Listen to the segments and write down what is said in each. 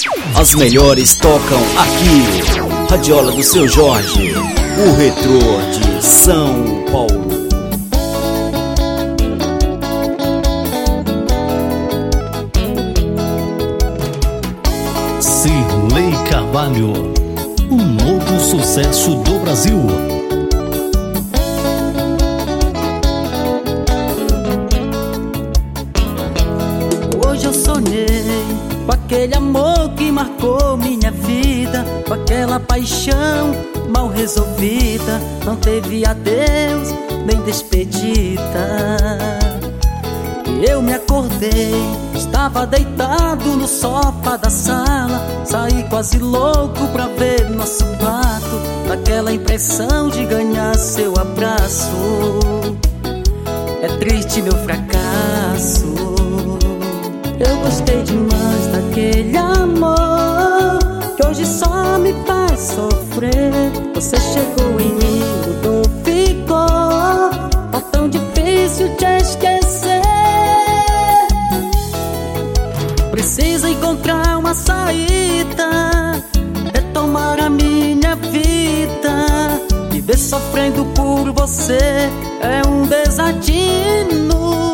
As melhores tocam aqui. Radiola do Seu Jorge, o retrô de São Paulo. Cirlei Carvalho, um novo sucesso do Brasil. Hoje eu sonhei com aquele amor que marcou minha vida, com aquela paixão mal resolvida. Não teve adeus nem despedida. Eu me acordei, estava deitado no sofá da sala. Saí quase louco pra ver nosso quarto, naquela impressão de ganhar seu abraço. É triste meu fracasso. Eu gostei demais daquele amor que hoje só me faz sofrer. Você chegou em mim, mudou, ficou. Tá tão difícil te esquecer. Preciso encontrar uma saída, retomar a minha vida. Viver sofrendo por você é um desatino.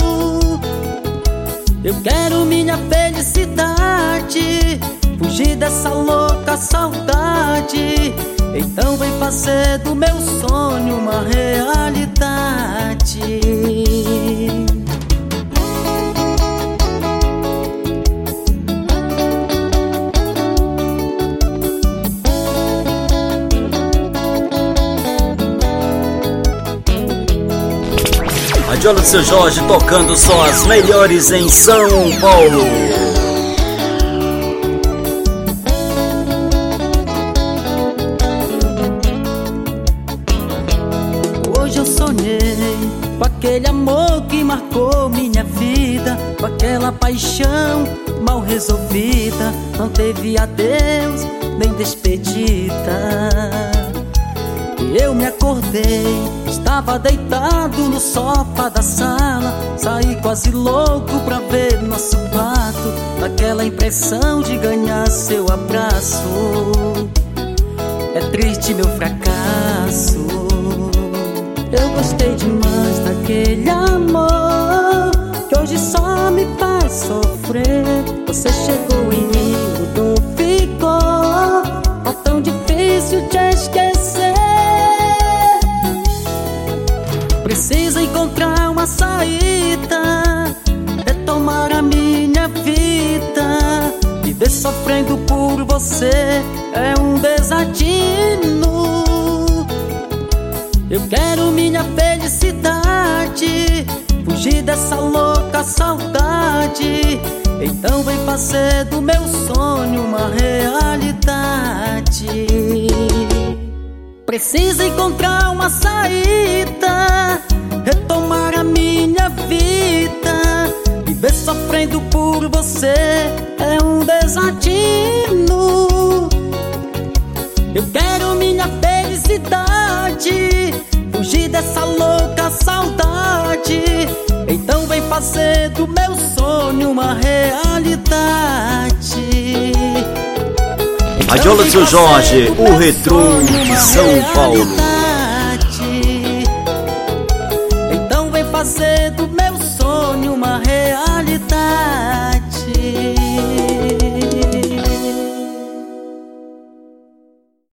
Eu quero minha felicidade, fugir dessa louca saudade. Então vem fazer do meu sonho uma realidade. Radiola do Seu Jorge tocando só as melhores em São Paulo. Hoje eu sonhei com aquele amor que marcou minha vida, com aquela paixão mal resolvida. Não teve adeus nem despedida. Eu me acordei, estava deitado no sofá da sala. Saí quase louco pra ver nosso quarto, naquela impressão de ganhar seu abraço. É triste meu fracasso. Eu gostei demais daquele amor que hoje só me faz sofrer. Você chegou em mim, mudou, ficou. Tá tão difícil te esquecer. Preciso encontrar uma saída, retomar a minha vida. Viver sofrendo por você é um desatino. Eu quero minha felicidade, fugir dessa louca saudade. Então vem fazer do meu sonho uma realidade. Preciso encontrar uma saída, retomar a minha vida. Viver sofrendo por você é um desatino. Eu quero minha felicidade, fugir dessa louca saudade. Então vem fazer do meu sonho uma realidade. Radiola do Seu Jorge, o retrô de São Paulo.